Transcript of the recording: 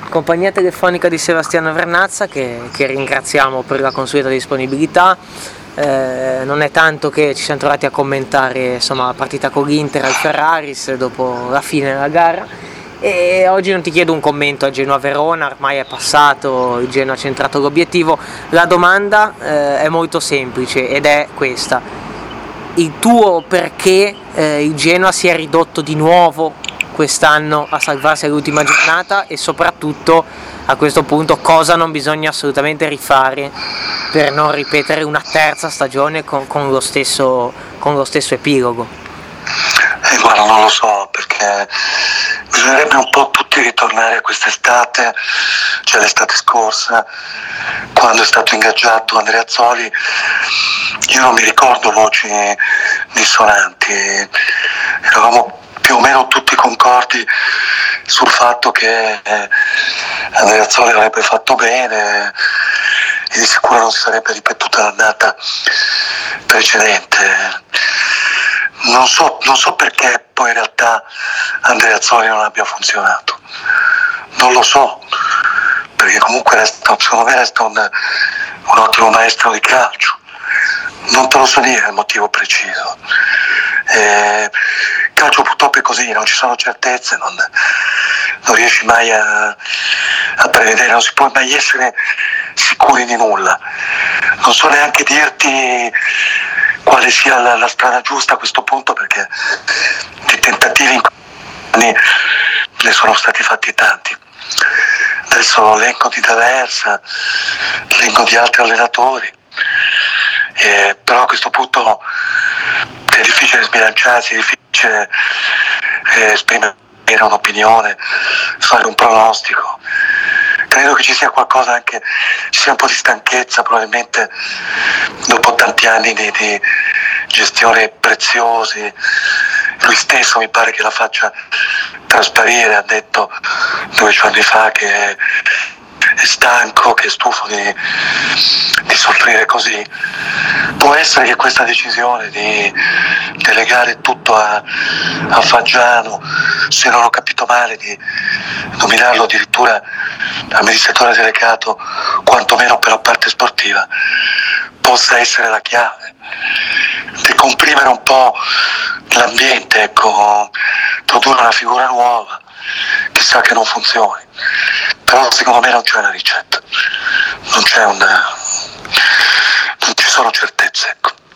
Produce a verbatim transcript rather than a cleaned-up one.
compagnia telefonica di Sebastiano Vernazza che, che ringraziamo per la consueta disponibilità. Eh, non è tanto che ci siamo trovati a commentare insomma, la partita con l'Inter al Ferraris dopo la fine della gara, e oggi non ti chiedo un commento a Genoa-Verona, ormai è passato, il Genoa ha centrato l'obiettivo. La domanda eh, è molto semplice ed è questa: il tuo perché eh, il Genoa si è ridotto di nuovo quest'anno a salvarsi all'ultima giornata, e soprattutto a questo punto cosa non bisogna assolutamente rifare per non ripetere una terza stagione con, con, lo, stesso, con lo stesso epilogo? Eh, guarda, non lo so, perché bisognerebbe un po' tutti ritornare a quest'estate, cioè l'estate scorsa, quando è stato ingaggiato Andreazzoli. Io non mi ricordo voci dissonanti, eravamo più o meno tutti concordi sul fatto che Andreazzoli avrebbe fatto bene e di sicuro non si sarebbe ripetuta l'annata precedente. Non so, non so perché poi in realtà Andreazzoli non abbia funzionato, non lo so, perché comunque resta, secondo me resta un, un ottimo maestro di calcio. Non te lo so dire il motivo preciso. Eh, calcio purtroppo è così, non ci sono certezze, non, non riesci mai a, a prevedere, non si può mai essere sicuri di nulla. Non so neanche dirti quale sia la, la strada giusta a questo punto, perché di tentativi in anni ne sono stati fatti tanti. Adesso l'elenco di D'Aversa, l'elenco di altri allenatori, eh, però a questo punto è difficile sbilanciarsi, è difficile eh, esprimere un'opinione, fare un pronostico. Credo che ci sia qualcosa anche, ci sia un po' di stanchezza probabilmente dopo tanti anni di, di gestione preziosi. Lui stesso mi pare che la faccia trasparire, ha detto dodici anni fa che è stanco, che è stufo di, di soffrire così. Può essere che questa decisione di delegare tutto a, a Faggiano, se non ho capito male, di nominarlo addirittura amministratore delegato, quantomeno per la parte sportiva, possa essere la chiave, di comprimere un po' l'ambiente, ecco, produrre una figura nuova, chissà che non funzioni. Però secondo me non c'è una ricetta, non c'è una, non ci sono certezze, ecco.